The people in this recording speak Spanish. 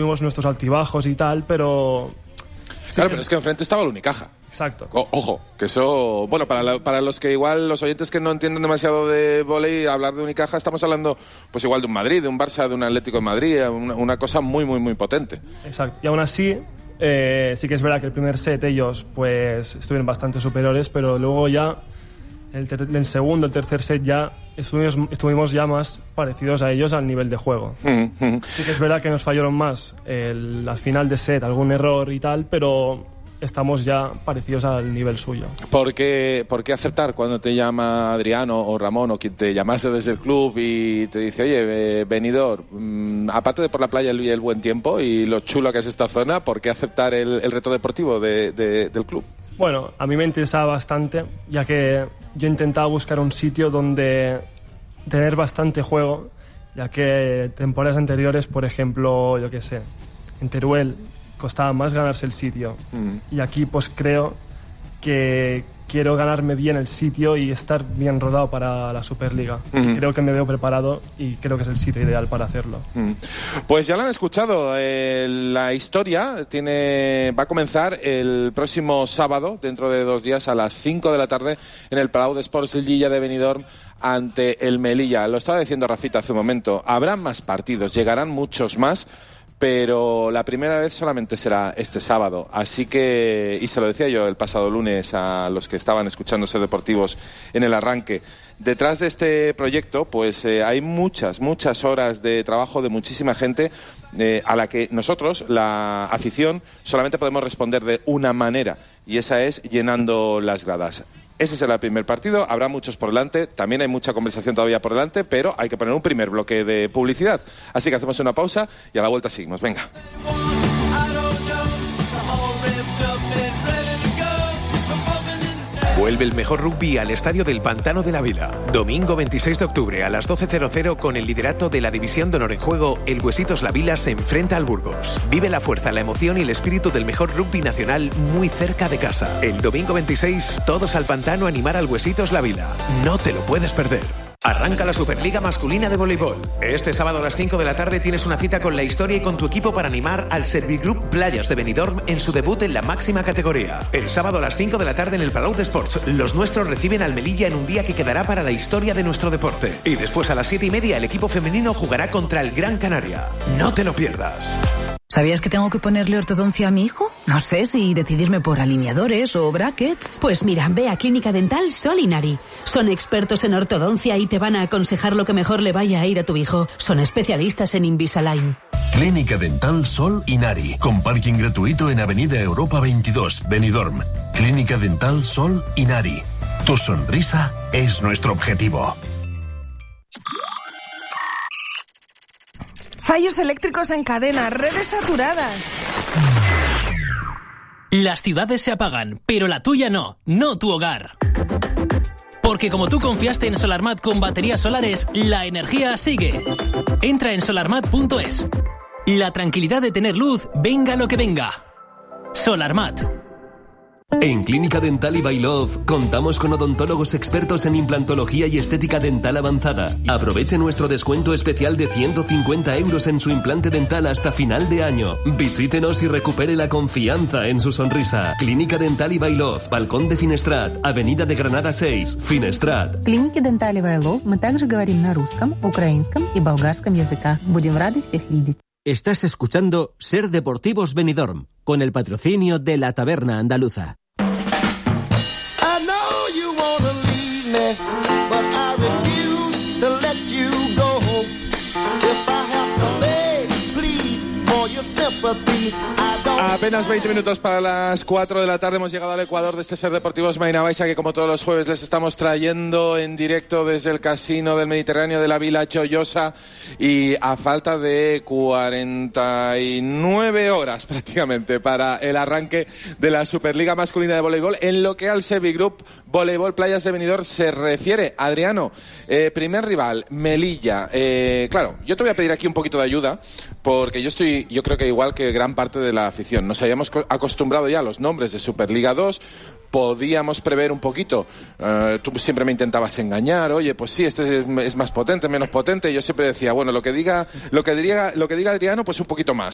tuvimos nuestros altibajos y tal, pero... Claro, pero es que enfrente estaba el Unicaja. Exacto. Ojo, que eso... Bueno, para los que igual, los oyentes que no entienden demasiado de vóley, hablar de Unicaja, estamos hablando pues igual de un Madrid, de un Barça, de un Atlético de Madrid, una cosa muy, muy, muy potente. Exacto. Y aún así, sí que es verdad que el primer set ellos pues estuvieron bastante superiores, pero luego ya, el segundo, el tercer set ya estuvimos ya más parecidos a ellos al nivel de juego. Sí que es verdad que nos fallaron más al final de set, algún error y tal, pero estamos ya parecidos al nivel suyo. ¿Por qué aceptar cuando te llama Adriano o Ramón o quien te llamase desde el club y te dice, oye, Benidorm, aparte de por la playa y el buen tiempo y lo chulo que es esta zona, ¿por qué aceptar el reto deportivo del club? Bueno, a mí me interesaba bastante, ya que yo intentaba buscar un sitio donde tener bastante juego, ya que temporadas anteriores, por ejemplo, yo qué sé, en Teruel costaba más ganarse el sitio. Y aquí pues creo que quiero ganarme bien el sitio y estar bien rodado para la Superliga. Creo que me veo preparado y creo que es el sitio ideal para hacerlo. Pues ya lo han escuchado. La historia va a comenzar el próximo sábado, dentro de 2 días, a las 5 de la tarde, en el Palau d'Esports Llilla de Benidorm, ante el Melilla. Lo estaba diciendo Rafita hace un momento. Habrá más partidos, llegarán muchos más, pero la primera vez solamente será este sábado. Así que, y se lo decía yo el pasado lunes a los que estaban escuchando Ser Deportivos en el arranque, detrás de este proyecto pues hay muchas horas de trabajo de muchísima gente a la que nosotros, la afición, solamente podemos responder de una manera, y esa es llenando las gradas. Ese será el primer partido, habrá muchos por delante, también hay mucha conversación todavía por delante, pero hay que poner un primer bloque de publicidad. Así que hacemos una pausa y a la vuelta seguimos. Venga. Vuelve el mejor rugby al Estadio del Pantano de la Vila. Domingo 26 de octubre a las 12:00, con el liderato de la División de Honor en juego, el Huesitos La Vila se enfrenta al Burgos. Vive la fuerza, la emoción y el espíritu del mejor rugby nacional muy cerca de casa. El domingo 26, todos al Pantano a animar al Huesitos La Vila. No te lo puedes perder. Arranca la Superliga Masculina de Voleibol. Este sábado a las 5 de la tarde tienes una cita con la historia y con tu equipo para animar al Servigroup Playas de Benidorm en su debut en la máxima categoría. El sábado a las 5 de la tarde en el Palau d'Esports, los nuestros reciben al Melilla en un día que quedará para la historia de nuestro deporte. Y después a las 7:30 el equipo femenino jugará contra el Gran Canaria. No te lo pierdas. ¿Sabías que tengo que ponerle ortodoncia a mi hijo? No sé si decidirme por alineadores o brackets. Pues mira, ve a Clínica Dental Sol Inari. Son expertos en ortodoncia y te van a aconsejar lo que mejor le vaya a ir a tu hijo. Son especialistas en Invisalign. Clínica Dental Sol Inari, con parking gratuito en Avenida Europa 22, Benidorm. Clínica Dental Sol Inari. Tu sonrisa es nuestro objetivo. Fallos eléctricos en cadena, redes saturadas. Las ciudades se apagan, pero la tuya no tu hogar. Porque como tú confiaste en Solarmat con baterías solares, la energía sigue. Entra en solarmat.es. La tranquilidad de tener luz, venga lo que venga. Solarmat. En Clínica Dental y Bailov contamos con odontólogos expertos en implantología y estética dental avanzada. Aproveche nuestro descuento especial de 150 € en su implante dental hasta final de año. Visítenos y recupere la confianza en su sonrisa. Clínica Dental y Bailov, Balcón de Finestrat, Avenida de Granada 6, Finestrat. Клиники Dental и Bailov мы также говорим на русском, украинском и болгарском языках. Будем рады всех видеть. Estás escuchando Ser Deportivos Benidorm, con el patrocinio de La Taberna Andaluza. Apenas 20 minutos para las 4 de la tarde hemos llegado al Ecuador de este Ser Deportivos Marina Baixa, que como todos los jueves les estamos trayendo en directo desde el Casino del Mediterráneo de la Vila Joyosa, y a falta de 49 horas prácticamente para el arranque de la Superliga Masculina de Voleibol, en lo que al Servigroup Voleibol Playas de Benidorm se refiere. Adriano, primer rival, Melilla. Claro, yo te voy a pedir aquí un poquito de ayuda, porque yo creo que igual que gran parte de la afición, nos habíamos acostumbrado ya a los nombres de Superliga 2, podíamos prever un poquito. Tú siempre me intentabas engañar, oye, pues sí, este es más potente, menos potente. Yo siempre decía, bueno, lo que diga Adriano, pues un poquito más.